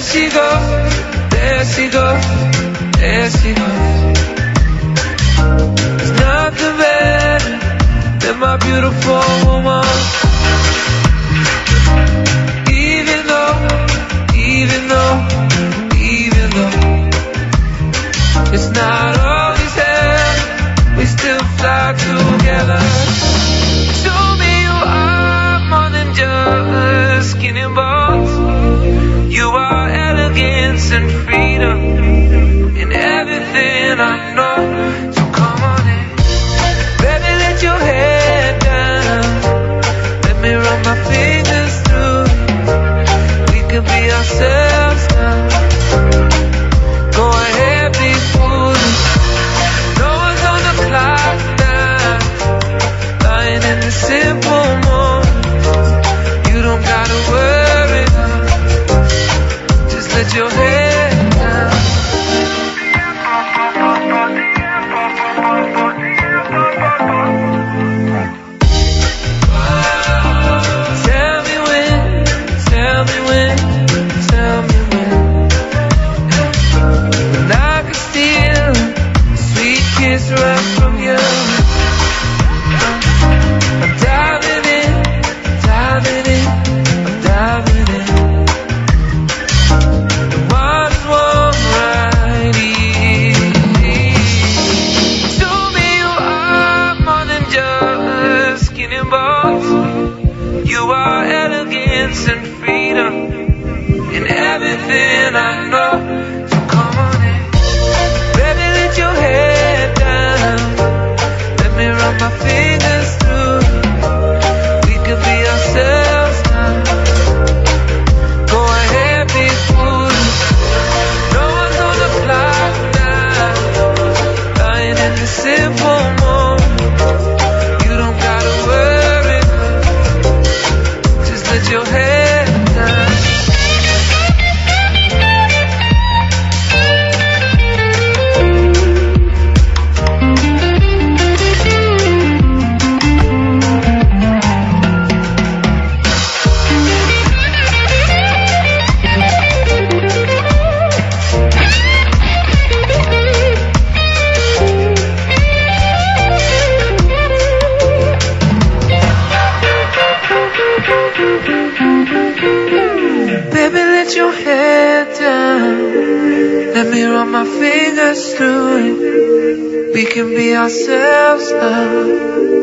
she goes, there she goes, there she goes. There's nothing better than my beautiful woman. Even though it's not always there, we still fly together. Show me you are more than just skin and bones. You are elegance and freedom in everything I know. So come on in, baby, let your head down. Let me run my fingers through it. We could be ourselves now. Go ahead, be foolish. No one's on the clock now. Lying in the simple moments. You don't gotta worry now. Just let your head down. Tell me when, tell me when, tell me when. When I could steal a sweet kiss right from you. I'm diving in, diving in, I'm diving in. The water's warm right here. Show me you are more than just skin and bones. You are elegance and freedom in everything I know. So come on in, baby, let your head down. Let me run my fingers through it. We could be ourselves now. Go ahead, be foolish. No one's on the clock now. Lying in the simple moments. You don't gotta worry now. Just let your head down. Baby, let your head down. Let me run my fingers through it. We can be ourselves now.